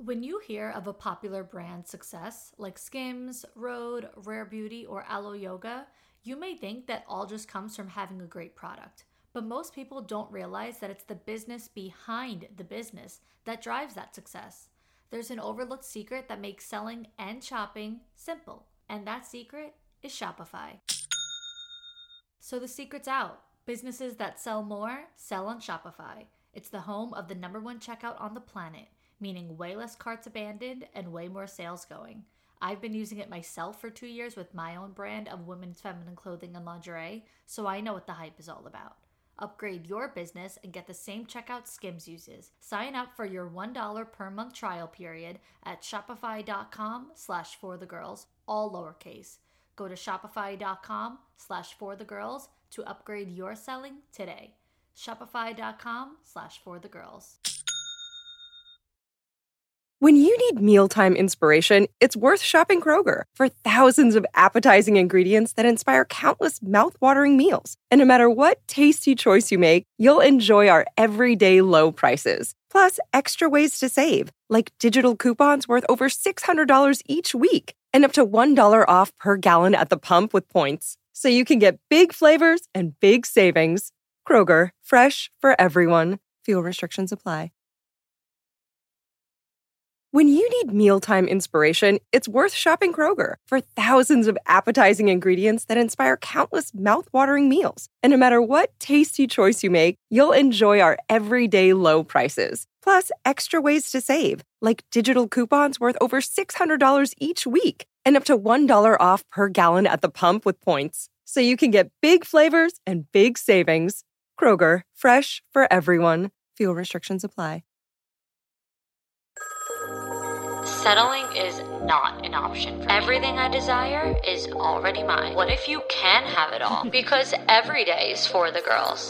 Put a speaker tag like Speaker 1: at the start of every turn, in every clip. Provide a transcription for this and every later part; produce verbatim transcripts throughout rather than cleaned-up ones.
Speaker 1: When you hear of a popular brand success like Skims, Rhode, Rare Beauty, or Aloe Yoga, you may think that all just comes from having a great product. But most people don't realize that it's the business behind the business that drives that success. There's an overlooked secret that makes selling and shopping simple, and that secret is Shopify. So the secret's out. Businesses that sell more sell on Shopify. It's the home of the number one checkout on the planet, meaning way less carts abandoned and way more sales going. I've been using it myself for two years with my own brand of women's feminine clothing and lingerie, so I know what the hype is all about. Upgrade your business and get the same checkout Skims uses. Sign up for your one dollar per month trial period at shopify.com slash for the girls, all lowercase. Go to shopify.com slash for the girls to upgrade your selling today. Shopify.com slash for the girls.
Speaker 2: When you need mealtime inspiration, it's worth shopping Kroger for thousands of appetizing ingredients that inspire countless mouthwatering meals. And no matter what tasty choice you make, you'll enjoy our everyday low prices. Plus, extra ways to save, like digital coupons worth over six hundred dollars each week and up to one dollar off per gallon at the pump with points. So you can get big flavors and big savings. Kroger, fresh for everyone. Fuel restrictions apply. When you need mealtime inspiration, it's worth shopping Kroger for thousands of appetizing ingredients that inspire countless mouthwatering meals. And no matter what tasty choice you make, you'll enjoy our everyday low prices. Plus, extra ways to save, like digital coupons worth over six hundred dollars each week and up to one dollar off per gallon at the pump with points. So you can get big flavors and big savings. Kroger, fresh for everyone. Fuel restrictions apply.
Speaker 3: Settling is not an option for me. Everything I desire is already mine. What if you can have it all? Because every day is for the girls.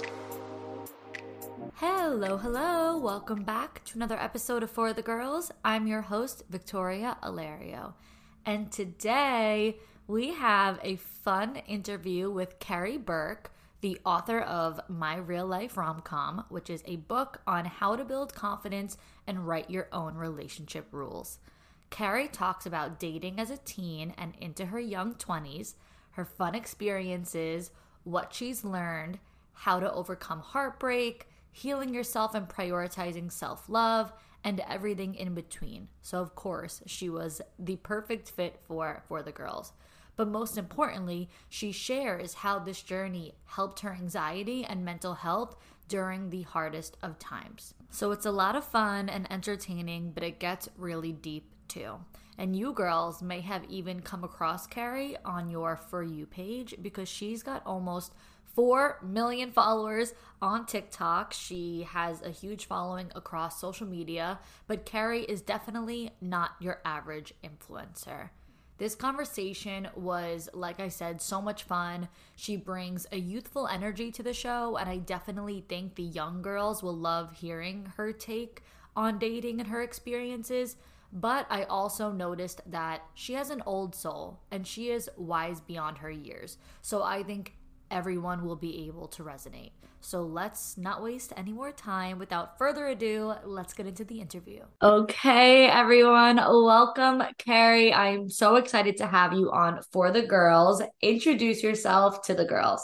Speaker 1: Hello, hello. Welcome back to another episode of For the Girls. I'm your host, Victoria Alario. And today we have a fun interview with Carrie Burke, the author of My Real Life Rom-Com, which is a book on how to build confidence and write your own relationship rules. Carrie talks about dating as a teen and into her young twenties, her fun experiences, what she's learned, how to overcome heartbreak, healing yourself and prioritizing self-love, and everything in between. So of course, she was the perfect fit for For the Girls. But most importantly, she shares how this journey helped her anxiety and mental health during the hardest of times. So it's a lot of fun and entertaining, but it gets really deep too. And you girls may have even come across Carrie on your For You page because she's got almost four million followers on TikTok. She has a huge following across social media, but Carrie is definitely not your average influencer. This conversation was, like I said, so much fun. She brings a youthful energy to the show, and I definitely think the young girls will love hearing her take on dating and her experiences. But I also noticed that she has an old soul, and she is wise beyond her years. So I think everyone will be able to resonate. So let's not waste any more time. Without further ado, let's get into the interview. Okay, everyone, welcome, Carrie. I'm so excited to have you on For the Girls. Introduce yourself to the girls.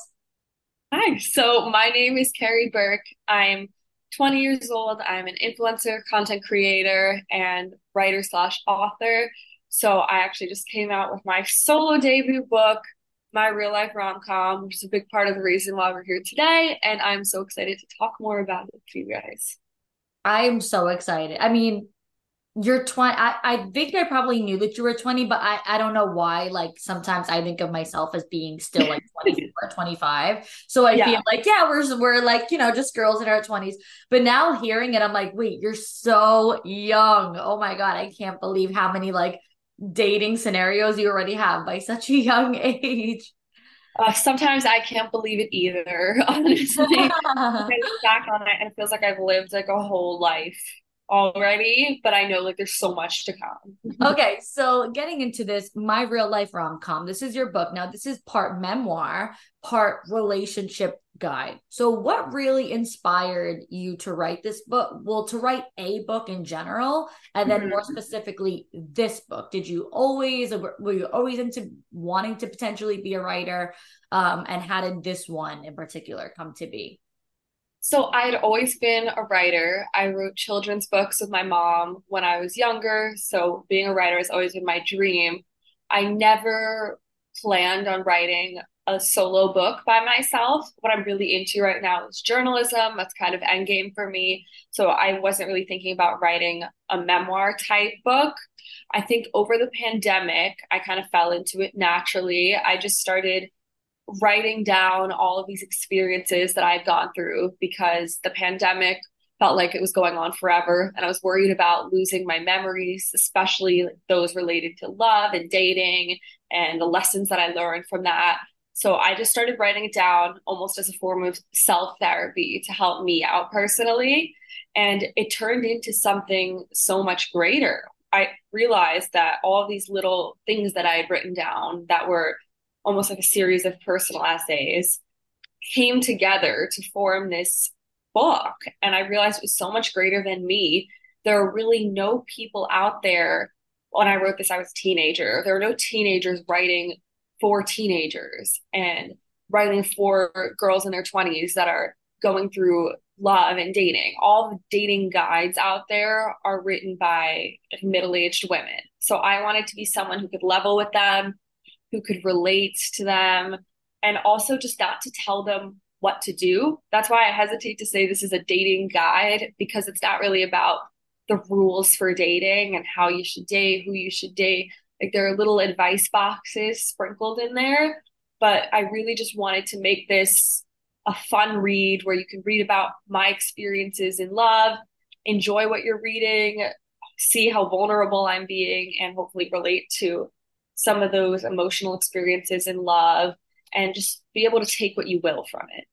Speaker 4: Hi, so my name is Carrie Burke. I'm twenty years old. I'm an influencer, content creator, and writer slash author. So I actually just came out with my solo debut book, My Real Life Rom-Com, which is a big part of the reason why we're here today. And I'm so excited to talk more about it to you guys.
Speaker 1: I'm so excited. I mean, you're twenty. I, I think I probably knew that you were twenty, but I, I don't know why. Like sometimes I think of myself as being still like twenty-four, twenty-five. So I
Speaker 4: Yeah.
Speaker 1: feel like, yeah, we're, we're like, you know, just girls in our twenties. But now hearing it, I'm like, wait, you're so young. Oh my God. I can't believe how many like dating scenarios you already have by such a young age.
Speaker 4: Uh, sometimes I can't believe it either, honestly. I look back on it and it feels like I've lived like a whole life already, but I know like there's so much to come.
Speaker 1: Okay, so getting into this, my real life rom-com. This is your book. Now, this is part memoir, part relationship guide. So what really inspired you to write this book? Well, to write a book in general, and then more
Speaker 4: Mhm.
Speaker 1: specifically this book. Did you always, were you always into wanting to potentially be a writer? Um, and how did this one in particular come to be?
Speaker 4: So I'd always been a writer. I wrote children's books with my mom when I was younger. So being a writer has always been my dream. I never planned on writing a solo book by myself. What I'm really into right now is journalism. That's kind of endgame for me. So I wasn't really thinking about writing a memoir type book. I think over the pandemic, I kind of fell into it naturally. I just started writing down all of these experiences that I've gone through because the pandemic felt like it was going on forever. And I was worried about losing my memories, especially those related to love and dating and the lessons that I learned from that. So I just started writing it down almost as a form of self therapy to help me out personally. And it turned into something so much greater. I realized that all of these little things that I had written down that were almost like a series of personal essays came together to form this book. And I realized it was so much greater than me. There are really no people out there. When I wrote this, I was a teenager. There are no teenagers writing for teenagers and writing for girls in their twenties that are going through love and dating. All the dating guides out there are written by middle-aged women. So I wanted to be someone who could level with them, who could relate to them, and also just not to tell them what to do. That's why I hesitate to say this is a dating guide, because it's not really about the rules for dating and how you should date, who you should date. Like there are little advice boxes sprinkled in there, but I really just wanted to make this a fun read where you can read about my experiences in love, enjoy what you're reading, see how vulnerable I'm being, and hopefully relate to some of those emotional experiences in love and just be able to take what you will from it.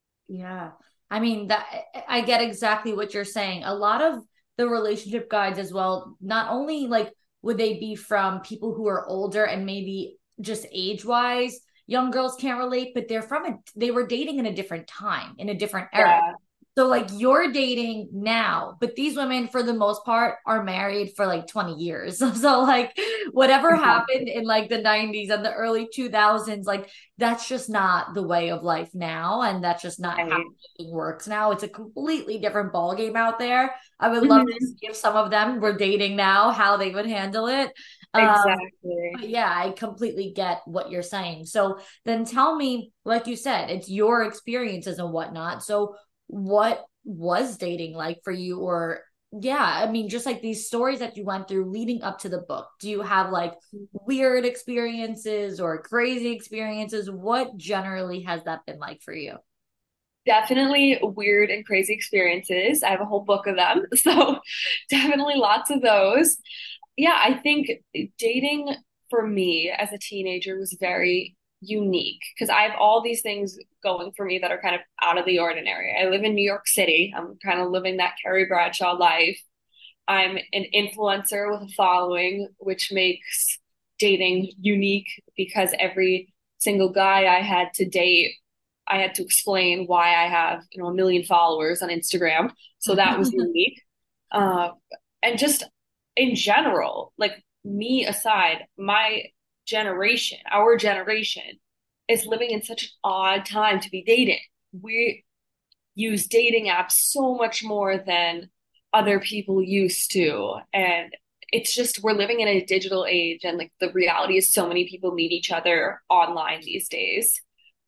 Speaker 1: Yeah. I mean, that I get exactly what you're saying. A lot of the relationship guides as well, not only like would they be from people who are older and maybe just age wise, young girls can't relate, but they're from a, they were dating in a different time, in a different era.
Speaker 4: Yeah.
Speaker 1: So like you're dating now, but these women for the most part are married for like twenty years. So like whatever happened in like the nineties and the early two thousands, like that's just not the way of life now. And that's just not how
Speaker 4: Right.
Speaker 1: dating works now. It's a completely different ball game out there. I would love to
Speaker 4: Mhm.
Speaker 1: see if some of them were dating now, how they would handle it. Um,
Speaker 4: Exactly.
Speaker 1: but yeah, I completely get what you're saying. So then tell me, like you said, it's your experiences and whatnot. So what was dating like for you? Or yeah, I mean, just like these stories that you went through leading up to the book. Do you have like weird experiences or crazy experiences? What generally has that been like for you?
Speaker 4: Definitely weird and crazy experiences. I have a whole book of them. So definitely lots of those. Yeah, I think dating for me as a teenager was very unique because I have all these things going for me that are kind of out of the ordinary. I live in New York City. I'm kind of living that Carrie Bradshaw life. I'm an influencer with a following, which makes dating unique because every single guy I had to date, I had to explain why I have, you know, a million followers on Instagram. So that was unique. Uh, and just in general, like me aside, my generation, our generation is living in such an odd time to be dating. We use dating apps so much more than other people used to. And it's just, we're living in a digital age. And like the reality is, so many people meet each other online these days.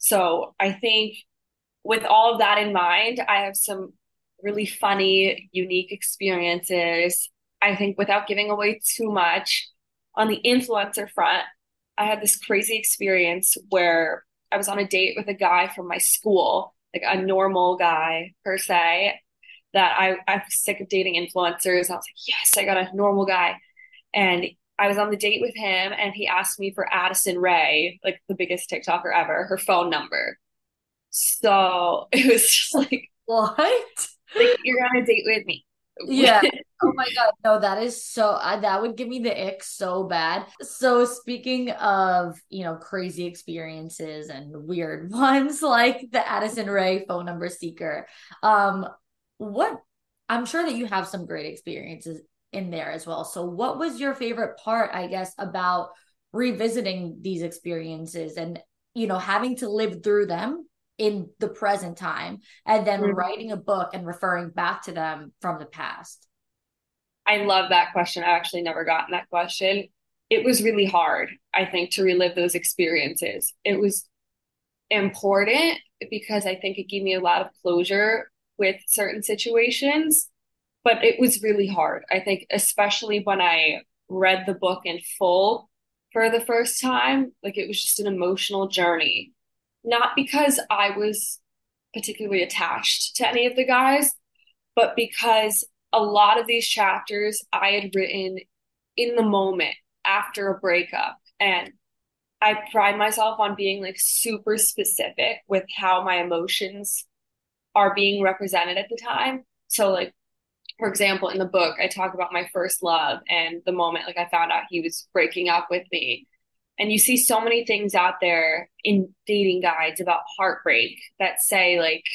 Speaker 4: So I think with all of that in mind, I have some really funny, unique experiences. I think without giving away too much, on the influencer front, I had this crazy experience where I was on a date with a guy from my school, like a normal guy per se, that I, I was sick of dating influencers. I was like, yes, I got a normal guy. And I was on the date with him and he asked me for Addison Rae, like the biggest TikToker ever, her phone number. So it was just like,
Speaker 1: What?
Speaker 4: like you're on a date with me.
Speaker 1: Yeah. Oh my God. No, that is so, uh, that would give me the ick so bad. So speaking of, you know, crazy experiences and weird ones like the Addison Rae phone number seeker, um, what, I'm sure that you have some great experiences in there as well. So what was your favorite part, I guess, about revisiting these experiences and, you know, having to live through them in the present time and then
Speaker 4: Mhm.
Speaker 1: writing a book and referring back to them from the past?
Speaker 4: I love that question. I've actually never gotten that question. It was really hard, I think, to relive those experiences. It was important because I think it gave me a lot of closure with certain situations, but it was really hard. I think, especially when I read the book in full for the first time, like it was just an emotional journey. Not because I was particularly attached to any of the guys, but because a lot of these chapters I had written in the moment after a breakup. And I pride myself on being like super specific with how my emotions are being represented at the time. So, like, for example, in the book, I talk about my first love and the moment like I found out he was breaking up with me. And you see so many things out there in dating guides about heartbreak that say, like,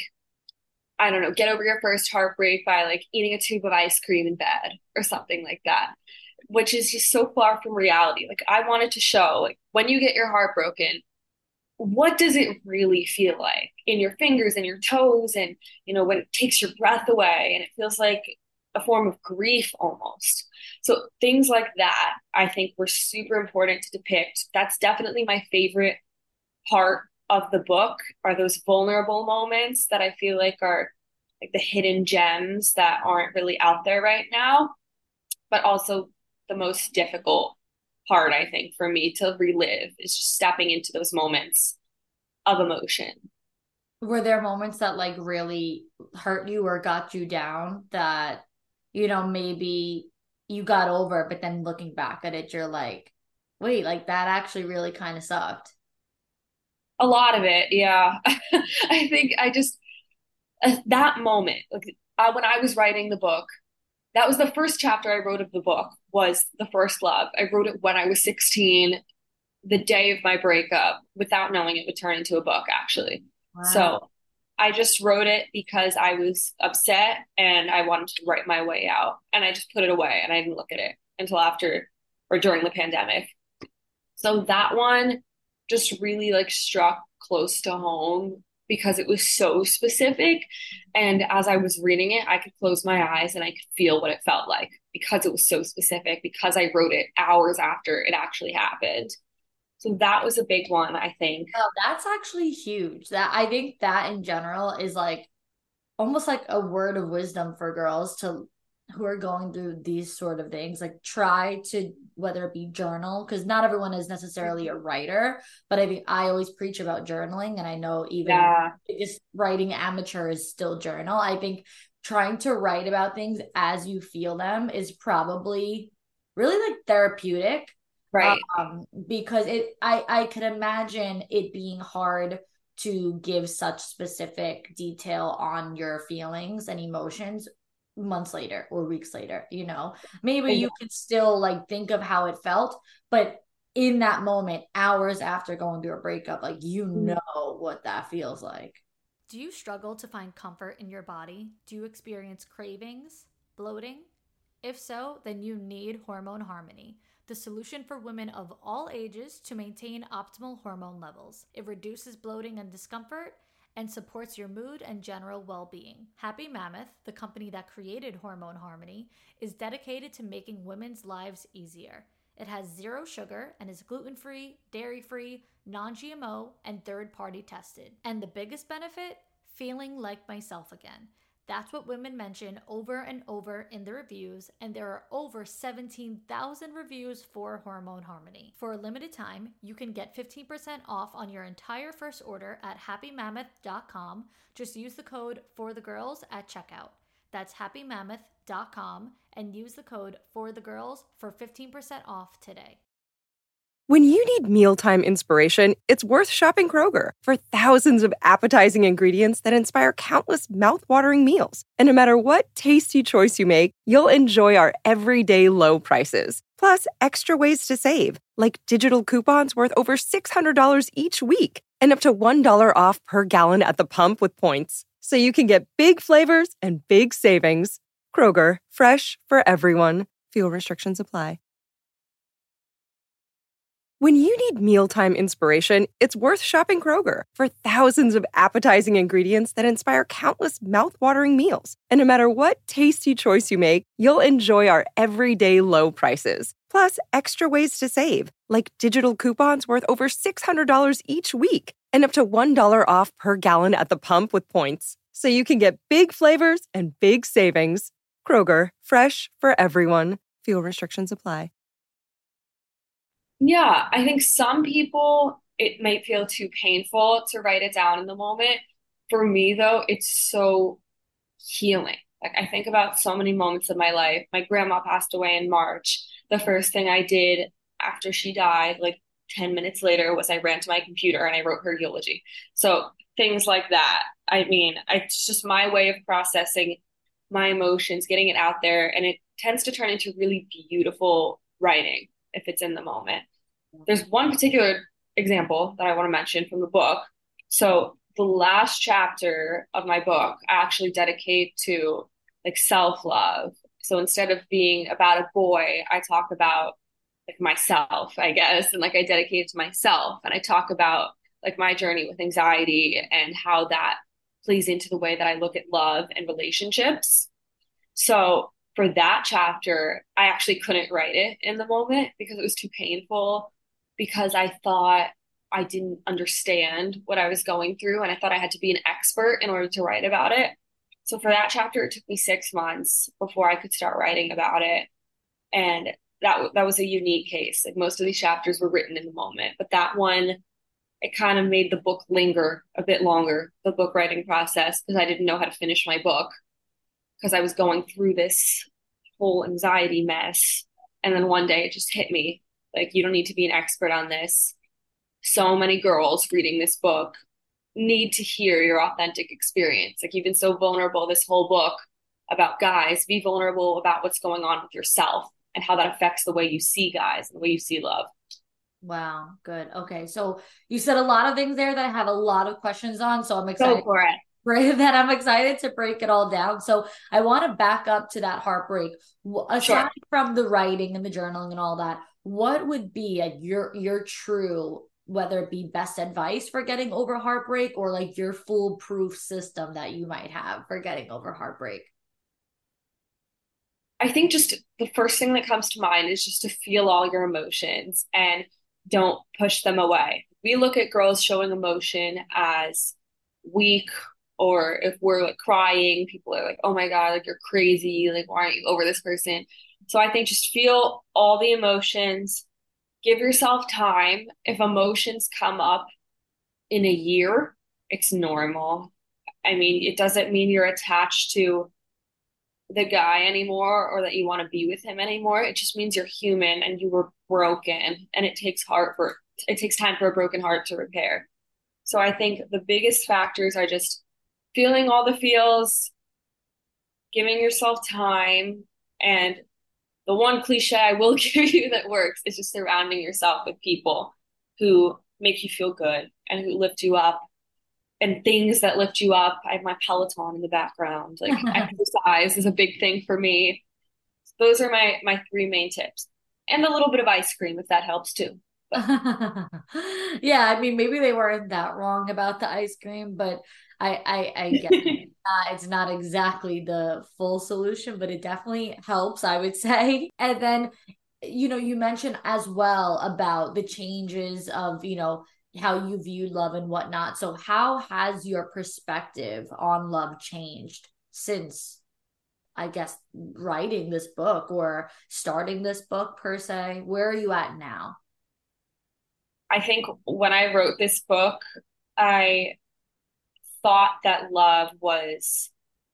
Speaker 4: I don't know, get over your first heartbreak by like eating a tube of ice cream in bed or something like that, which is just so far from reality. Like, I wanted to show, like, when you get your heart broken, what does it really feel like in your fingers and your toes, and you know when it takes your breath away and it feels like a form of grief almost. So things like that I think were super important to depict. That's definitely my favorite part of the book, are those vulnerable moments that I feel like are like the hidden gems that aren't really out there right now, but also the most difficult part, I think, for me to relive is just stepping into those moments of emotion.
Speaker 1: Were there moments that like really hurt you or got you down that, you know, maybe you got over, but then looking back at it, you're like, wait, like that actually really kind of sucked?
Speaker 4: A lot of it, yeah. I think I just, uh, that moment, like uh, when I was writing the book, that was the first chapter I wrote of the book, was the first love. I wrote it when I was sixteen, the day of my breakup, without knowing it would turn into a book, actually.
Speaker 1: Wow.
Speaker 4: So I just wrote it because I was upset and I wanted to write my way out. And I just put it away and I didn't look at it until after or during the pandemic. So that one just really like struck close to home because it was so specific. And as I was reading it, I could close my eyes and I could feel what it felt like because it was so specific, because I wrote it hours after it actually happened. So that was a big one, I think.
Speaker 1: Oh, that's actually huge. That I think that in general is like almost like a word of wisdom for girls to who are going through these sort of things. Like try to, whether it be journal, because not everyone is necessarily a writer, but I think I always preach about journaling, and I know even
Speaker 4: Yeah,
Speaker 1: just writing amateurs still journal. I think trying to write about things as you feel them is probably really like therapeutic,
Speaker 4: right.
Speaker 1: um because it i i could imagine it being hard to give such specific detail on your feelings and emotions months later or weeks later, you know. Maybe you could still like think of how it felt, but in that moment, hours after going through a breakup, like you
Speaker 4: Mhm.
Speaker 1: know what that feels like. Do you struggle to find comfort in your body? Do you experience cravings, bloating? If so, then you need Hormone Harmony, the solution for women of all ages to maintain optimal hormone levels. It reduces bloating and discomfort and supports your mood and general well being. Happy Mammoth, the company that created Hormone Harmony, is dedicated to making women's lives easier. It has zero sugar and is gluten free, dairy free, non G M O, and third party tested. And the biggest benefit? Feeling like myself again. That's what women mention over and over in the reviews, and there are over seventeen thousand reviews for Hormone Harmony. For a limited time, you can get fifteen percent off on your entire first order at happy mammoth dot com. Just use the code for the girls at checkout. That's happy mammoth dot com and use the code for the girls for fifteen percent off today.
Speaker 2: When you need mealtime inspiration, it's worth shopping Kroger for thousands of appetizing ingredients that inspire countless mouthwatering meals. And no matter what tasty choice you make, you'll enjoy our everyday low prices. Plus, extra ways to save, like digital coupons worth over six hundred dollars each week and up to one dollar off per gallon at the pump with points. So you can get big flavors and big savings. Kroger, fresh for everyone. Fuel restrictions apply. When you need mealtime inspiration, it's worth shopping Kroger for thousands of appetizing ingredients that inspire countless mouthwatering meals. And no matter what tasty choice you make, you'll enjoy our everyday low prices. Plus, extra ways to save, like digital coupons worth over six hundred dollars each week and up to one dollar off per gallon at the pump with points. So you can get big flavors and big savings. Kroger, fresh for everyone. Fuel restrictions apply.
Speaker 4: Yeah, I think some people, it might feel too painful to write it down in the moment. For me, though, it's so healing. Like, I think about so many moments of my life. My grandma passed away in March. The first thing I did after she died, like ten minutes later, was I ran to my computer and I wrote her eulogy. So things like that. I mean, it's just my way of processing my emotions, getting it out there. And it tends to turn into really beautiful writing if it's in the moment. There's one particular example that I want to mention from the book. So the last chapter of my book, I actually dedicate to like self-love. So instead of being about a boy, I talk about like myself, I guess. And like I dedicate it to myself. And I talk about like my journey with anxiety and how that plays into the way that I look at love and relationships. So for that chapter, I actually couldn't write it in the moment because it was too painful, because I thought I didn't understand what I was going through. And I thought I had to be an expert in order to write about it. So for that chapter, it took me six months before I could start writing about it. And that, that was a unique case. Like most of these chapters were written in the moment, but that one, it kind of made the book linger a bit longer, the book writing process, because I didn't know how to finish my book, because I was going through this whole anxiety mess. And then one day it just hit me, like, you don't need to be an expert on this. So many girls reading this book need to hear your authentic experience. Like, you've been so vulnerable this whole book about guys. Be vulnerable about what's going on with yourself and how that affects the way you see guys and the way you see love.
Speaker 1: Wow, good. Okay, so you said a lot of things there that I have a lot of questions on, so I'm excited.
Speaker 4: Go for it.
Speaker 1: That I'm excited to break it all down. So I want to back up to that heartbreak. Aside
Speaker 4: Sure.
Speaker 1: from the writing and the journaling and all that, what would be a, your your true, whether it be best advice for getting over heartbreak or like your foolproof system that you might have for getting over heartbreak?
Speaker 4: I think just the first thing that comes to mind is just to feel all your emotions and don't push them away. We look at girls showing emotion as weak, or if we're like crying, people are like, oh my God, like you're crazy. Like, why aren't you over this person? So I think just feel all the emotions, give yourself time. If emotions come up in a year, it's normal. I mean, it doesn't mean you're attached to the guy anymore or that you want to be with him anymore. It just means you're human and you were broken, and it takes heart for it takes time for a broken heart to repair. So I think the biggest factors are just feeling all the feels, giving yourself time, and the one cliche I will give you that works is just surrounding yourself with people who make you feel good and who lift you up, and things that lift you up. I have my Peloton in the background. Like exercise is a big thing for me. Those are my my three main tips, and a little bit of ice cream if that helps too.
Speaker 1: Yeah, I mean, maybe they weren't that wrong about the ice cream, but I I, I get it. Uh, it's not exactly the full solution, but it definitely helps, I would say. And then, you know, you mentioned as well about the changes of, you know, how you view love and whatnot. So how has your perspective on love changed since, I guess, writing this book or starting this book per se? Where are you at now?
Speaker 4: I think when I wrote this book, I thought that love was,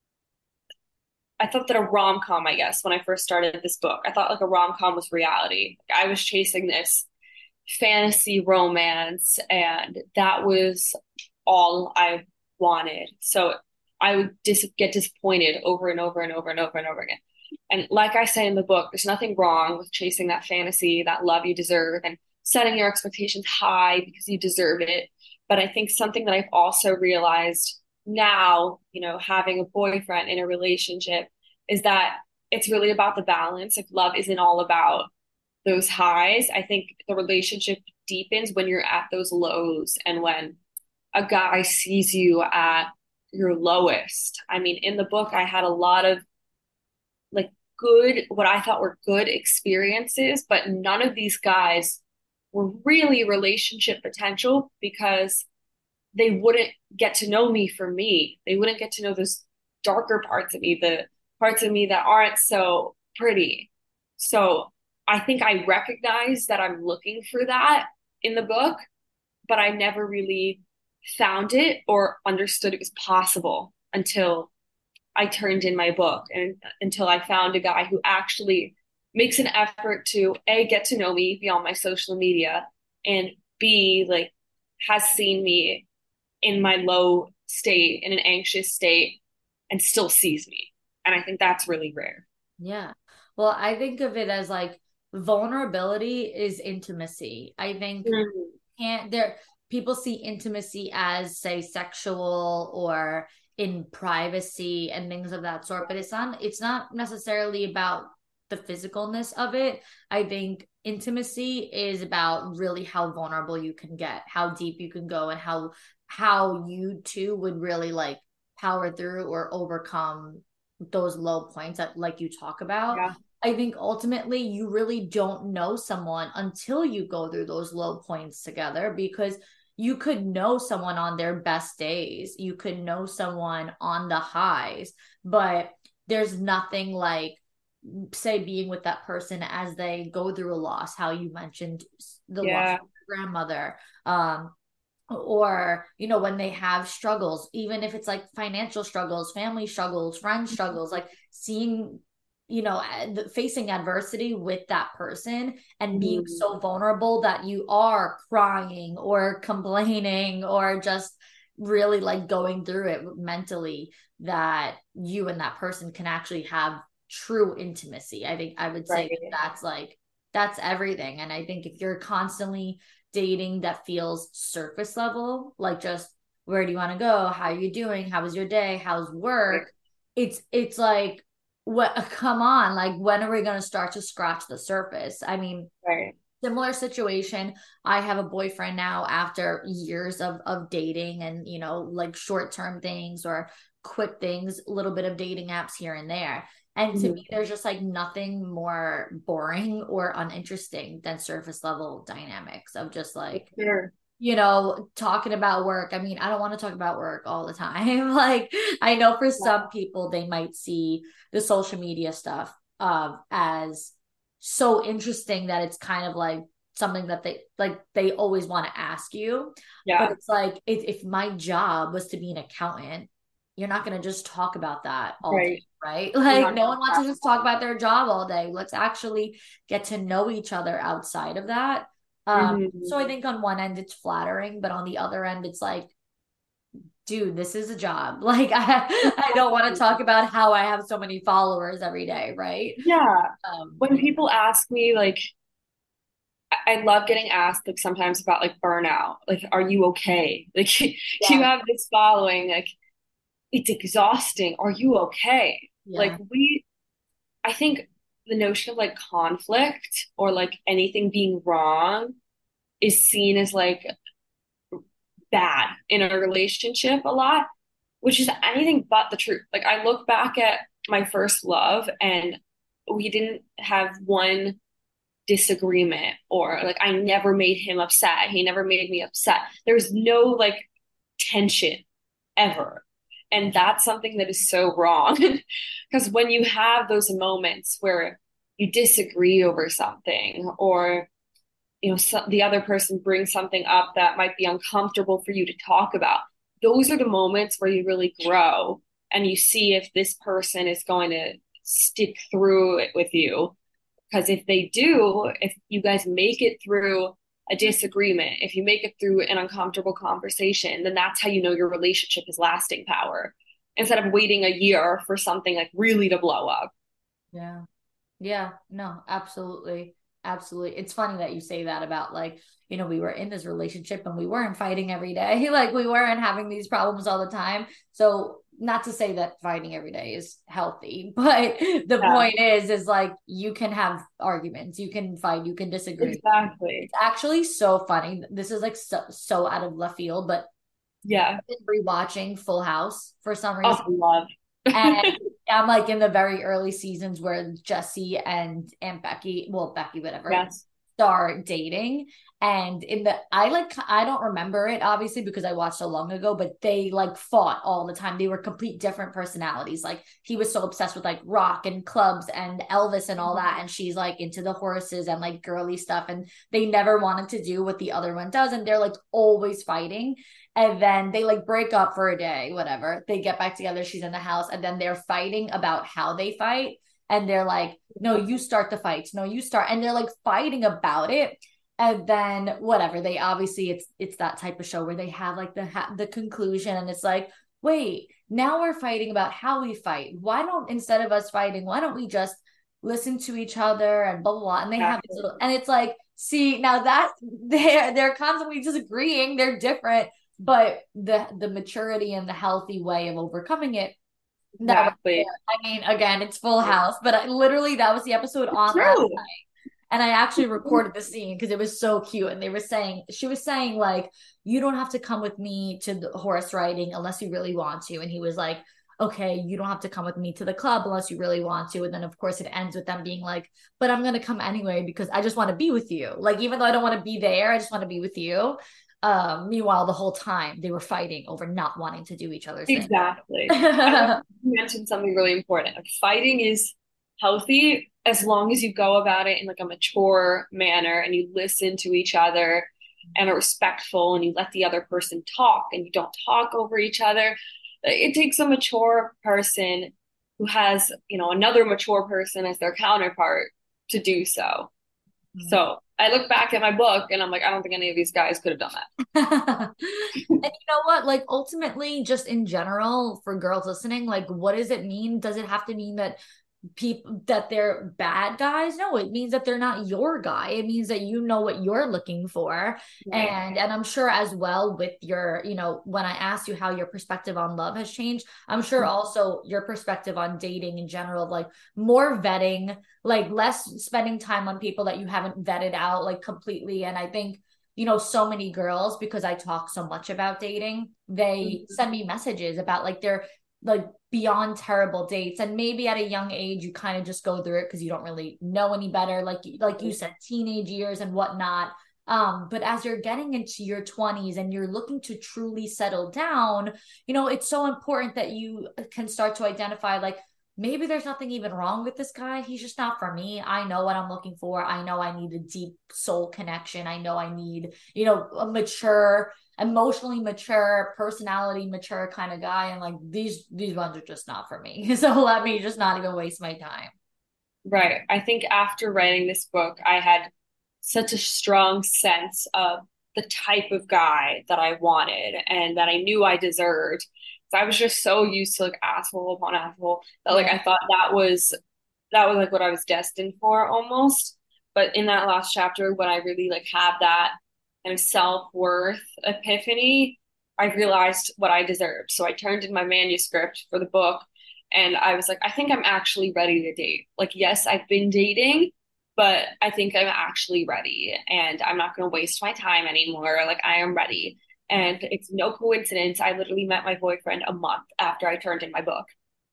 Speaker 4: I thought that a rom-com, I guess, when I first started this book, I thought like a rom-com was reality. Like, I was chasing this fantasy romance, and that was all I wanted. So I would dis- get disappointed over and over and over and over and over again. And like I say in the book, there's nothing wrong with chasing that fantasy, that love you deserve, and setting your expectations high because you deserve it. But I think something that I've also realized now, you know, having a boyfriend in a relationship, is that it's really about the balance. If love isn't all about those highs, I think the relationship deepens when you're at those lows, and when a guy sees you at your lowest. I mean, in the book, I had a lot of like good, what I thought were good experiences, but none of these guys were really relationship potential because they wouldn't get to know me for me. They wouldn't get to know those darker parts of me, the parts of me that aren't so pretty. So I think I recognize that I'm looking for that in the book, but I never really found it or understood it was possible until I turned in my book, and until I found a guy who actually makes an effort to A, get to know me beyond my social media, and B, like has seen me in my low state, in an anxious state, and still sees me. And I think that's really rare.
Speaker 1: Yeah. Well, I think of it as like vulnerability is intimacy. I think
Speaker 4: Mm.
Speaker 1: can't there people see intimacy as, say, sexual or in privacy and things of that sort, but it's not it's not necessarily about the physicalness of it. I think intimacy is about really how vulnerable you can get, how deep you can go, and how how you two would really like power through or overcome those low points that like you talk about.
Speaker 4: Yeah.
Speaker 1: I think ultimately you really don't know someone until you go through those low points together, because you could know someone on their best days, you could know someone on the highs, but there's nothing like, say, being with that person as they go through a loss, how you mentioned the
Speaker 4: Yeah.
Speaker 1: loss of your grandmother, um or you know, when they have struggles, even if it's like financial struggles, family struggles, friend struggles, like seeing, you know, facing adversity with that person and being
Speaker 4: Mm.
Speaker 1: so vulnerable that you are crying or complaining or just really like going through it mentally, that you and that person can actually have true intimacy. I think I would say
Speaker 4: Right.
Speaker 1: that that's like that's everything. And I think if you're constantly dating that feels surface level, like just where do you want to go, how are you doing, how was your day, how's work,
Speaker 4: Right.
Speaker 1: it's it's like, what, come on, like when are we going to start to scratch the surface? I mean,
Speaker 4: Right.
Speaker 1: similar situation. I have a boyfriend now after years of of dating, and you know, like short-term things or quick things, a little bit of dating apps here and there. And to
Speaker 4: Mhm.
Speaker 1: me, there's just like nothing more boring or uninteresting than surface level dynamics of just like,
Speaker 4: Sure.
Speaker 1: you know, talking about work. I mean, I don't want to talk about work all the time. Like, I know for some people, they might see the social media stuff um, as so interesting that it's kind of like something that they like, they always want to ask you. But
Speaker 4: Yeah.
Speaker 1: it's like, if, if my job was to be an accountant, you're not going to just talk about that all day,
Speaker 4: Right.
Speaker 1: right?
Speaker 4: You're
Speaker 1: Like,
Speaker 4: not
Speaker 1: no
Speaker 4: gonna
Speaker 1: one wants to
Speaker 4: talk
Speaker 1: just
Speaker 4: about
Speaker 1: talk about their job all day. Let's actually get to know each other outside of that. Um,
Speaker 4: it.
Speaker 1: so I
Speaker 4: Mhm.
Speaker 1: think on one end it's flattering, but on the other end it's like, dude, this is a job. Like, I I don't want to talk about how I have so many followers every day, right?
Speaker 4: Yeah.
Speaker 1: Um,
Speaker 4: When people ask me, like, I I love getting asked, like, sometimes about like burnout. Like, are you okay? Like, you
Speaker 1: yeah,
Speaker 4: have this following, like, it's exhausting. Are you okay? Like,
Speaker 1: yeah,
Speaker 4: we, I think the notion of like conflict or like anything being wrong is seen as like bad in a relationship a lot, which is anything but the truth. Like, I look back at my first love, and we didn't have one disagreement, or like I never made him upset. He never made me upset. There was no like tension ever. And that's something that is so wrong. Because when you have those moments where you disagree over something, or you know, so the other person brings something up that might be uncomfortable for you to talk about, those are the moments where you really grow, and you see if this person is going to stick through it with you. Because if they do, if you guys make it through a disagreement, if you make it through an uncomfortable conversation, then that's how you know your relationship is lasting power, instead of waiting a year for something like really to blow up.
Speaker 1: Yeah. Yeah, no, absolutely. Absolutely. It's funny that you say that about like, you know, we were in this relationship and we weren't fighting every day. Like we weren't having these problems all the time. So not to say that fighting every day is healthy, but the
Speaker 4: Yeah.
Speaker 1: point is, is like you can have arguments, you can fight, you can disagree.
Speaker 4: Exactly.
Speaker 1: It's actually so funny. This is like so, so out of left field, but
Speaker 4: yeah,
Speaker 1: I've been rewatching Full House for some
Speaker 4: oh,
Speaker 1: reason.
Speaker 4: love.
Speaker 1: And I'm like in the very early seasons where Jesse and Aunt Becky, well, Becky, whatever,
Speaker 4: Yes.
Speaker 1: start dating. And in the, I like, I don't remember it obviously because I watched so long ago, but they like fought all the time. They were complete different personalities. Like he was so obsessed with like rock and clubs and Elvis and all that. And she's like into the horses and like girly stuff. And they never wanted to do what the other one does. And they're like always fighting. And then they like break up for a day, whatever. They get back together. She's in the house. And then they're fighting about how they fight. And they're like, no, you start the fights. No, you start. And they're like fighting about it. And then whatever. They obviously, it's it's that type of show where they have like the ha- the conclusion. And it's like, wait, now we're fighting about how we fight. Why don't, instead of us fighting, why don't we just listen to each other and blah, blah, blah. And they have this little, and it's like, see, now that they're, they're constantly disagreeing. They're different. But the the maturity and the healthy way of overcoming it.
Speaker 4: Exactly.
Speaker 1: I mean, again, it's Full House, but I, literally that was the episode on
Speaker 4: True.
Speaker 1: last night. And I actually recorded the scene because it was so cute. And they were saying, she was saying like, you don't have to come with me to the horse riding unless you really want to. And he was like, okay, you don't have to come with me to the club unless you really want to. And then of course it ends with them being like, but I'm going to come anyway because I just want to be with you. Like, even though I don't want to be there, I just want to be with you. Um, meanwhile, the whole time they were fighting over not wanting to do each other's thing.
Speaker 4: Exactly. You mentioned something really important. Like, fighting is healthy as long as you go about it in like a mature manner and you listen to each other and are respectful and you let the other person talk and you don't talk over each other. It takes a mature person who has, you know, another mature person as their counterpart to do so. Mm-hmm. So I look back at my book and I'm like, I don't think any of these guys could have done that.
Speaker 1: And you know what? Like, ultimately, just in general, for girls listening, like, what does it mean? Does it have to mean that people that they're bad guys? No, it means that they're not your guy. It means that you know what you're looking for. Right. And and I'm sure as well with your, you know, when I asked you how your perspective on love has changed, I'm sure mm-hmm. also your perspective on dating in general, like more vetting, like less spending time on people that you haven't vetted out like completely. And I think, you know, so many girls, because I talk so much about dating, they mm-hmm. send me messages about like their like beyond terrible dates. And maybe at a young age, you kind of just go through it because you don't really know any better. Like, like you said, teenage years and whatnot. Um, but as you're getting into your twenties and you're looking to truly settle down, you know, it's so important that you can start to identify like, maybe there's nothing even wrong with this guy. He's just not for me. I know what I'm looking for. I know I need a deep soul connection. I know I need, you know, a mature, emotionally mature, personality mature kind of guy. And like, these, these ones are just not for me. So let me just not even waste my time.
Speaker 4: Right. I think after writing this book, I had such a strong sense of the type of guy that I wanted and that I knew I deserved. I was just so used to like asshole upon asshole that like yeah. I thought that was that was like what I was destined for almost. But in that last chapter, when I really like had that kind of self-worth epiphany, I realized what I deserved. So I turned in my manuscript for the book and I was like, I think I'm actually ready to date. Like, yes, I've been dating, but I think I'm actually ready and I'm not going to waste my time anymore. Like, I am ready. And it's no coincidence, I literally met my boyfriend a month after I turned in my book.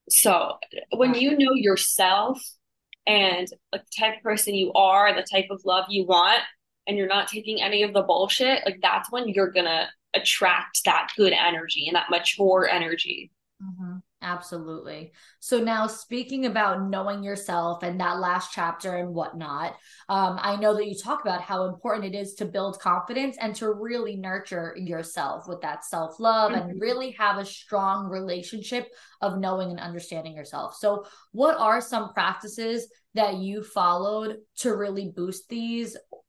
Speaker 4: So when you know yourself and like the type of person you are, the type of love you want, and you're not taking any of the bullshit, like that's when you're going to attract that good energy and that mature energy.
Speaker 1: Mm-hmm. Absolutely. So now, speaking about knowing yourself and that last chapter and whatnot, um, I know that you talk about how important it is to build confidence and to really nurture yourself with that self-love mm-hmm. and really have a strong relationship of knowing and understanding yourself. So what are some practices that you followed to really boost these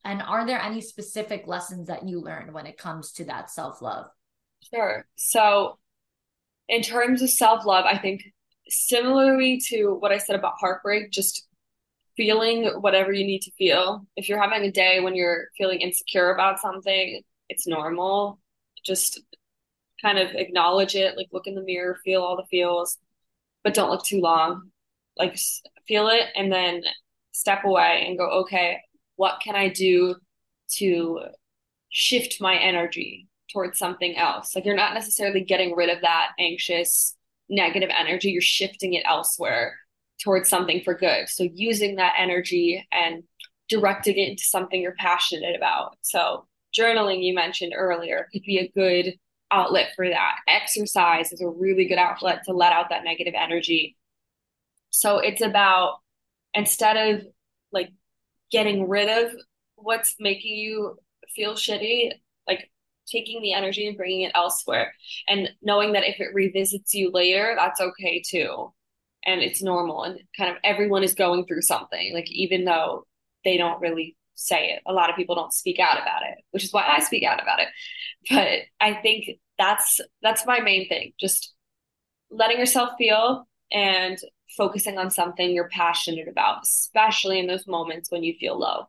Speaker 1: And are there any specific lessons that you learned when it comes to that self-love?
Speaker 4: Sure. So in terms of self-love, I think similarly to what I said about heartbreak, just feeling whatever you need to feel. If you're having a day when you're feeling insecure about something, it's normal. Just kind of acknowledge it, like look in the mirror, feel all the feels, but don't look too long. Like feel it and then step away and go, okay, what can I do to shift my energy towards something else? Like you're not necessarily getting rid of that anxious, negative energy, you're shifting it elsewhere towards something for good. So using that energy and directing it into something you're passionate about. So journaling, you mentioned earlier, could be a good outlet for that. Exercise is a really good outlet to let out that negative energy. So it's about, instead of like getting rid of what's making you feel shitty, like taking the energy and bringing it elsewhere and knowing that if it revisits you later, that's okay too. And it's normal, and kind of everyone is going through something, like even though they don't really say it. A lot of people don't speak out about it, which is why I speak out about it. But I think that's that's my main thing. Just letting yourself feel and focusing on something you're passionate about, especially in those moments when you feel low.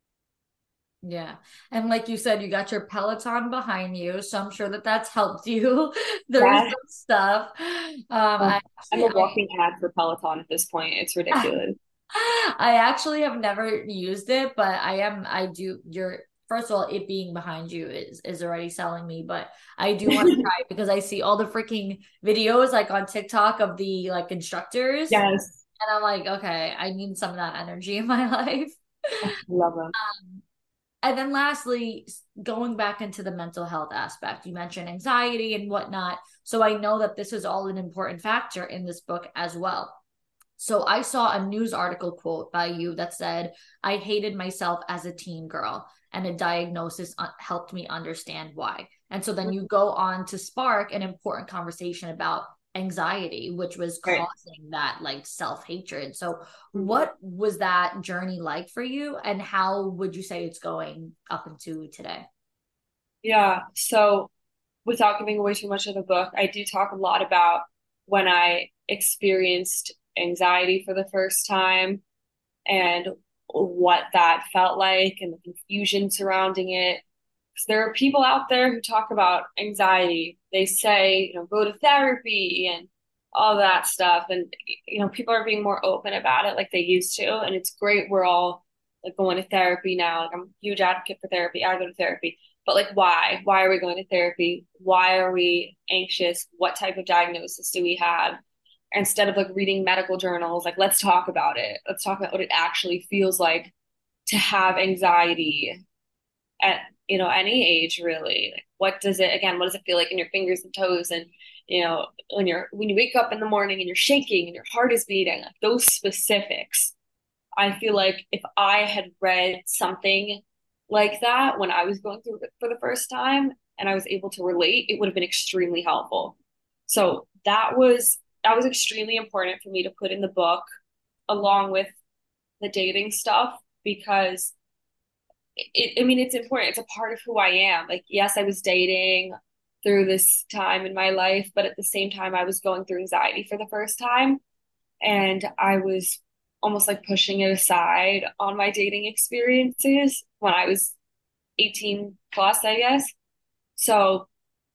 Speaker 1: Yeah. And like you said, you got your Peloton behind you. So I'm sure that that's helped you through
Speaker 4: Yeah.
Speaker 1: some stuff. Um, I
Speaker 4: I'm
Speaker 1: actually,
Speaker 4: a walking ad for Peloton at this point. It's ridiculous.
Speaker 1: I, I actually have never used it, but I am, I do, you're, first of all, it being behind you is, is already selling me, but I do want to try it because I see all the freaking videos like on TikTok of the like instructors.
Speaker 4: Yes.
Speaker 1: And I'm like, okay, I need some of that energy in my life.
Speaker 4: I love them.
Speaker 1: Um, And then lastly, going back into the mental health aspect, you mentioned anxiety and whatnot. So I know that this is all an important factor in this book as well. So I saw a news article quote by you that said, I hated myself as a teen girl, and a diagnosis helped me understand why. And so then you go on to spark an important conversation about anxiety, which was
Speaker 4: Right.
Speaker 1: causing that like self-hatred. So
Speaker 4: Mm-hmm.
Speaker 1: what was that journey like for you, and how would you say it's going up into today?
Speaker 4: Yeah. So without giving away too much of the book, I do talk a lot about when I experienced anxiety for the first time and what that felt like and the confusion surrounding it. Because there are people out there who talk about anxiety. They say, you know, go to therapy and all that stuff. And, you know, people are being more open about it like they used to. And it's great. We're all like going to therapy now. Like I'm a huge advocate for therapy. I go to therapy. But like, why? Why are we going to therapy? Why are we anxious? What type of diagnosis do we have? Instead of like reading medical journals, like let's talk about it. Let's talk about what it actually feels like to have anxiety at, you know, any age really. Like what does it, again, what does it feel like in your fingers and toes? And, you know, when you're, when you wake up in the morning and you're shaking and your heart is beating, like those specifics. I feel like if I had read something like that when I was going through it for the first time and I was able to relate, it would have been extremely helpful. So that was, that was extremely important for me to put in the book along with the dating stuff, because it, I mean, it's important. It's a part of who I am. Like, yes, I was dating through this time in my life, but at the same time, I was going through anxiety for the first time. And I was almost like pushing it aside on my dating experiences when I was eighteen plus, I guess. So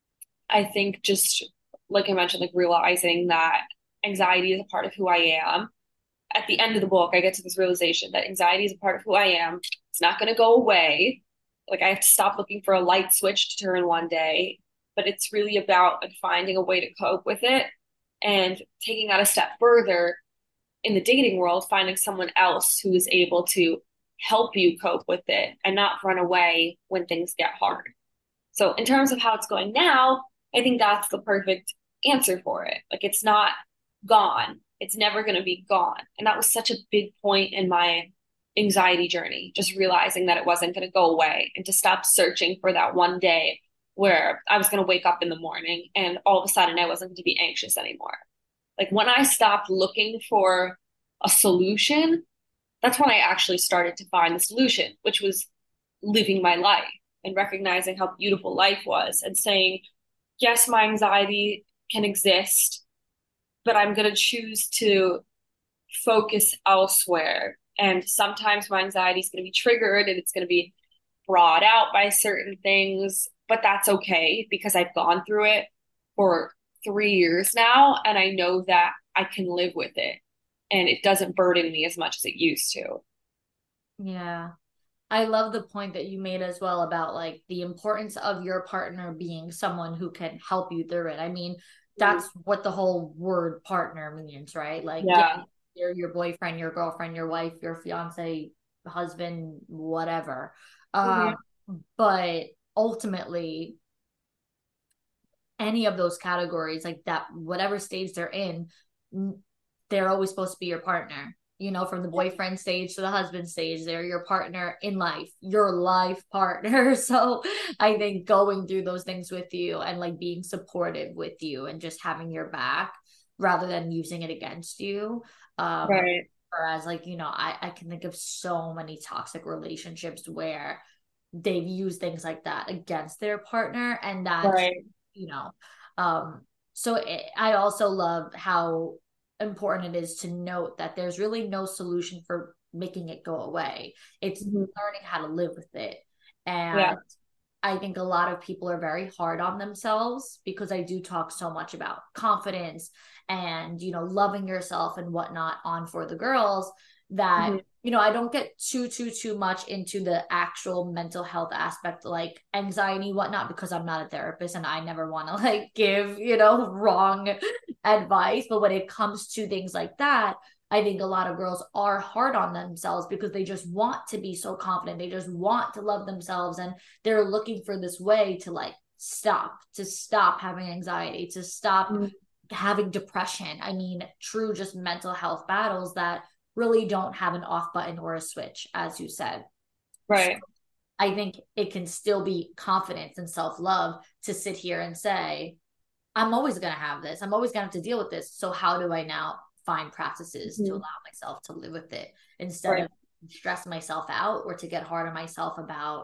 Speaker 4: I think just like I mentioned, like realizing that anxiety is a part of who I am. At the end of the book, I get to this realization that anxiety is a part of who I am. It's not going to go away. Like I have to stop looking for a light switch to turn one day, but it's really about like, finding a way to cope with it and taking that a step further in the dating world, finding someone else who is able to help you cope with it and not run away when things get hard. So in terms of how it's going now, I think that's the perfect answer for it. Like it's not gone. It's never going to be gone. And that was such a big point in my anxiety journey, just realizing that it wasn't going to go away and to stop searching for that one day where I was going to wake up in the morning and all of a sudden I wasn't going to be anxious anymore. Like when I stopped looking for a solution, that's when I actually started to find the solution, which was living my life and recognizing how beautiful life was and saying, yes, my anxiety can exist, but I'm going to choose to focus elsewhere. And sometimes my anxiety is going to be triggered and it's going to be brought out by certain things, but that's okay because I've gone through it for three years now and I know that I can live with it and it doesn't burden me as much as it used to.
Speaker 1: Yeah. I love the point that you made as well about like the importance of your partner being someone who can help you through it. I mean, that's mm-hmm. what the whole word partner means, right? Like, yeah, yeah you're your boyfriend, your girlfriend, your wife, your fiance, husband, whatever. Mm-hmm. Um, but ultimately, any of those categories, like that, whatever stage they're in, they're always supposed to be your partner. You know, from the boyfriend stage to the husband stage, they're your partner in life, your life partner. So I think going through those things with you and like being supportive with you and just having your back rather than using it against you. Um, right. Whereas like, you know, I, I can think of so many toxic relationships where they've used things like that against their partner. And that's, right. you know, um, so it, I also love how important it is to note that there's really no solution for making it go away. It's mm-hmm. learning how to live with it. And yeah. I think a lot of people are very hard on themselves because I do talk so much about confidence and, you know, loving yourself and whatnot on For the Girls that, mm-hmm. you know, I don't get too, too, too much into the actual mental health aspect, like anxiety, whatnot, because I'm not a therapist and I never want to like give, you know, wrong advice. But when it comes to things like that, I think a lot of girls are hard on themselves because they just want to be so confident. They just want to love themselves. And they're looking for this way to like stop, to stop having anxiety, to stop mm-hmm. having depression. I mean, true, just mental health battles that really don't have an off button or a switch, as you said.
Speaker 4: Right. So
Speaker 1: I think it can still be confidence and self-love to sit here and say, I'm always going to have this. I'm always going to have to deal with this. So how do I now find practices mm-hmm. to allow myself to live with it instead right. of stress myself out or to get hard on myself about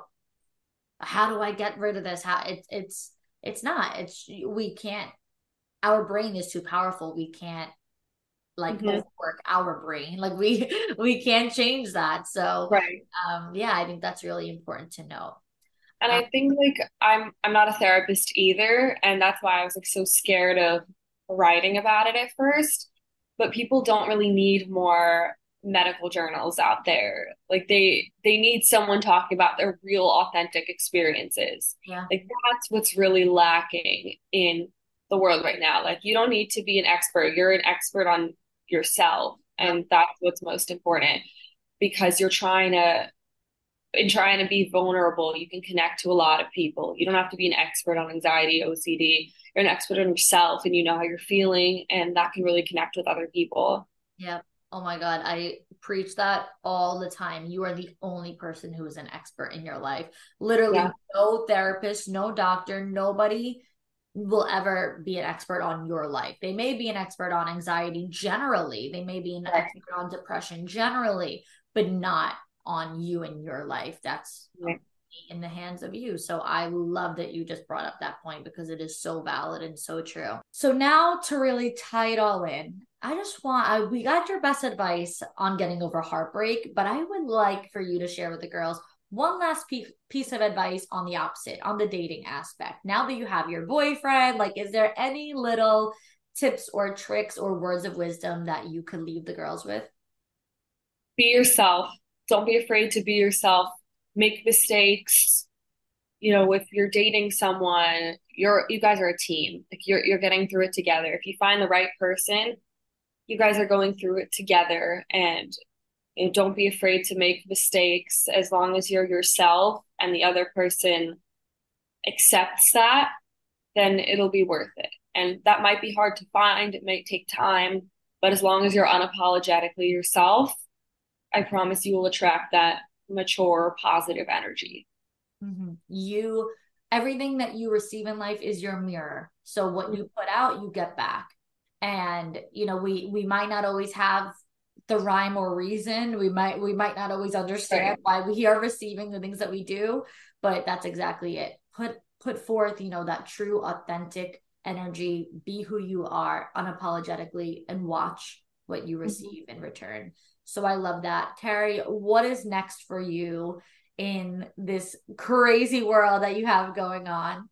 Speaker 1: how do I get rid of this? How it, it's, it's not, it's, we can't, our brain is too powerful. We can't like mm-hmm. overwork our brain. Like we, we can't change that. So
Speaker 4: right.
Speaker 1: um, yeah, I think that's really important to know.
Speaker 4: And I think like I'm I'm not a therapist either, and that's why I was like so scared of writing about it at first. But people don't really need more medical journals out there. Like they they need someone talking about their real authentic experiences.
Speaker 1: Yeah.
Speaker 4: Like that's what's really lacking in the world right now. Like you don't need to be an expert. You're an expert on yourself, and that's what's most important because you're trying to in trying to be vulnerable, you can connect to a lot of people. You don't have to be an expert on anxiety, O C D. You're an expert on yourself and you know how you're feeling, and that can really connect with other people.
Speaker 1: Yeah. Oh my God. I preach that all the time. You are the only person who is an expert in your life. Literally yeah. no therapist, no doctor, nobody will ever be an expert on your life. They may be an expert on anxiety generally. They may be an right. expert on depression generally, but not on you and your life. That's right. in the hands of you. So I love that you just brought up that point because it is so valid and so true. So now to really tie it all in, I just want, I, we got your best advice on getting over heartbreak, but I would like for you to share with the girls one last piece, piece of advice on the opposite, on the dating aspect. Now that you have your boyfriend, like, is there any little tips or tricks or words of wisdom that you could leave the girls with?
Speaker 4: Be yourself. Don't be afraid to be yourself. Make mistakes. You know, if you're dating someone, you're you guys are a team. Like you're you're getting through it together. If you find the right person, you guys are going through it together. And you know, don't be afraid to make mistakes as long as you're yourself and the other person accepts that, then it'll be worth it. And that might be hard to find. It might take time, but as long as you're unapologetically yourself, I promise you will attract that mature, positive energy.
Speaker 1: Mm-hmm. You, everything that you receive in life is your mirror. So what you put out, you get back. And, you know, we, we might not always have the rhyme or reason. We might we might not always understand right. why we are receiving the things that we do, but that's exactly it. Put put forth, you know, that true, authentic energy, be who you are unapologetically, and watch what you receive mm-hmm. in return. So I love that. Carrie, what is next for you in this crazy world that you have going on?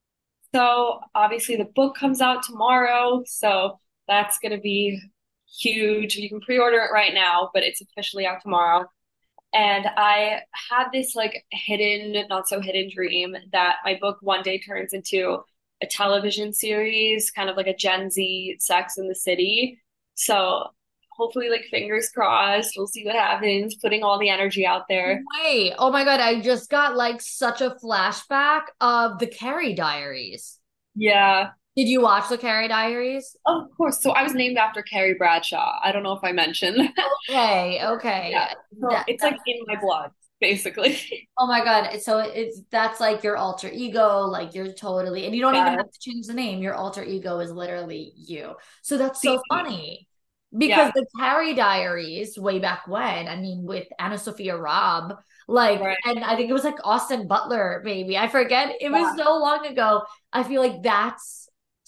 Speaker 4: So obviously the book comes out tomorrow, so that's going to be huge. You can pre-order it right now, but it's officially out tomorrow. And I had this like hidden, not so hidden dream that my book one day turns into a television series, kind of like a Gen Z Sex and the City. So hopefully, like, fingers crossed, we'll see what happens, putting all the energy out there.
Speaker 1: Wait, oh my God, I just got like such a flashback of the Carrie Diaries.
Speaker 4: Yeah.
Speaker 1: Did you watch the Carrie Diaries?
Speaker 4: Oh, of course. So I was named after Carrie Bradshaw. I don't know if I mentioned.
Speaker 1: Okay, okay.
Speaker 4: Yeah. So that, it's like in my blood, basically.
Speaker 1: Oh my God. So it's that's like your alter ego, like you're totally, and you don't yeah. even have to change the name. Your alter ego is literally you. So that's so funny. Because yeah. the Carrie Diaries way back when, I mean, with Anna Sophia Robb, like, right. and I think it was like Austin Butler, maybe. I forget. It was yeah. so long ago. I feel like that's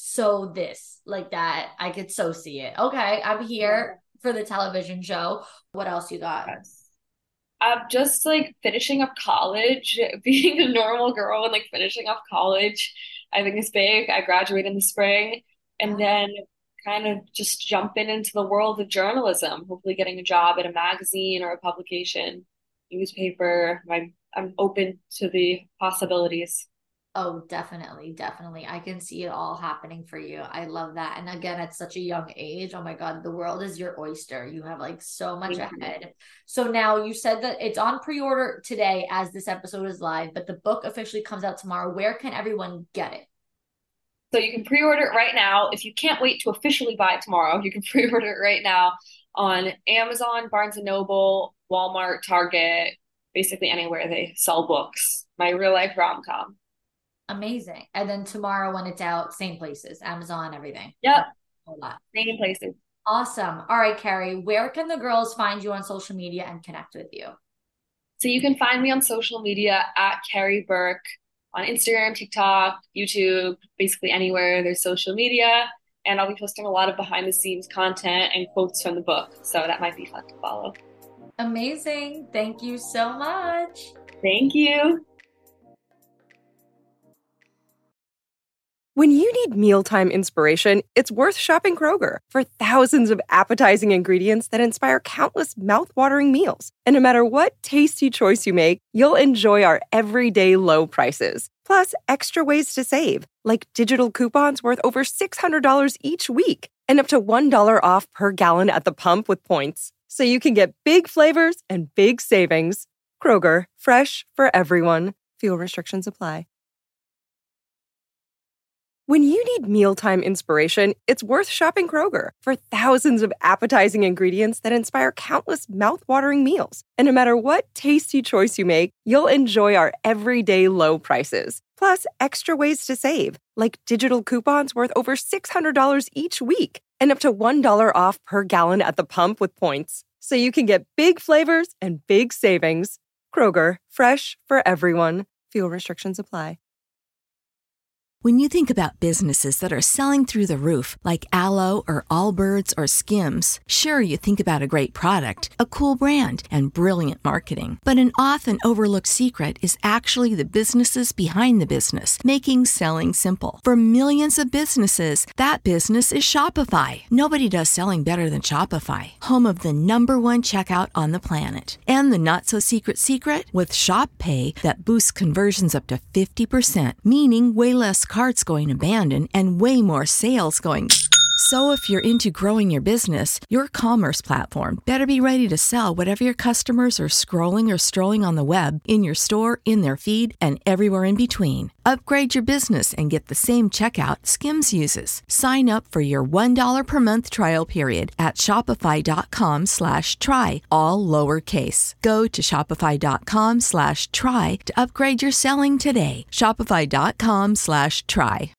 Speaker 1: so this, like that. I could so see it. Okay, I'm here yeah. for the television show. What else you got?
Speaker 4: Yes. I'm just like finishing up college, being a normal girl and like finishing up college, I think is big. I graduate in the spring, and yeah. then kind of just jumping into the world of journalism, hopefully getting a job at a magazine or a publication, newspaper. I'm, I'm open to the possibilities.
Speaker 1: Oh, definitely. Definitely. I can see it all happening for you. I love that. And again, at such a young age, oh my God, the world is your oyster. You have like so much Thank ahead. You. So now you said that it's on pre-order today as this episode is live, but the book officially comes out tomorrow. Where can everyone get it?
Speaker 4: So you can pre-order it right now. If you can't wait to officially buy it tomorrow, you can pre-order it right now on Amazon, Barnes and Noble, Walmart, Target, basically anywhere they sell books. My real life rom-com.
Speaker 1: Amazing. And then tomorrow when it's out, same places, Amazon, everything.
Speaker 4: Yep. A lot. Same places.
Speaker 1: Awesome. All right, Carrie, where can the girls find you on social media and connect with you?
Speaker 4: So you can find me on social media at Carrie Burke. On Instagram, TikTok, YouTube, basically anywhere there's social media. And I'll be posting a lot of behind the scenes content and quotes from the book. So that might be fun to follow.
Speaker 1: Amazing. Thank you so much.
Speaker 4: Thank you.
Speaker 2: When you need mealtime inspiration, it's worth shopping Kroger for thousands of appetizing ingredients that inspire countless mouth-watering meals. And no matter what tasty choice you make, you'll enjoy our everyday low prices. Plus, extra ways to save, like digital coupons worth over six hundred dollars each week and up to one dollar off per gallon at the pump with points. So you can get big flavors and big savings. Kroger, fresh for everyone. Fuel restrictions apply. When you need mealtime inspiration, it's worth shopping Kroger for thousands of appetizing ingredients that inspire countless mouth-watering meals. And no matter what tasty choice you make, you'll enjoy our everyday low prices. Plus, extra ways to save, like digital coupons worth over six hundred dollars each week and up to one dollar off per gallon at the pump with points. So you can get big flavors and big savings. Kroger, fresh for everyone. Fuel restrictions apply.
Speaker 5: When you think about businesses that are selling through the roof, like Aloe or Allbirds or Skims, sure, you think about a great product, a cool brand, and brilliant marketing. But an often overlooked secret is actually the businesses behind the business, making selling simple. For millions of businesses, that business is Shopify. Nobody does selling better than Shopify, home of the number one checkout on the planet. And the not-so-secret secret? With Shop Pay, that boosts conversions up to fifty percent, meaning way less carts going abandoned and way more sales going. So if you're into growing your business, your commerce platform better be ready to sell whatever your customers are scrolling or strolling on the web, in your store, in their feed, and everywhere in between. Upgrade your business and get the same checkout Skims uses. Sign up for your one dollar per month trial period at shopify.com slash try, all lowercase. Go to shopify.com slash try to upgrade your selling today. Shopify.com slash try.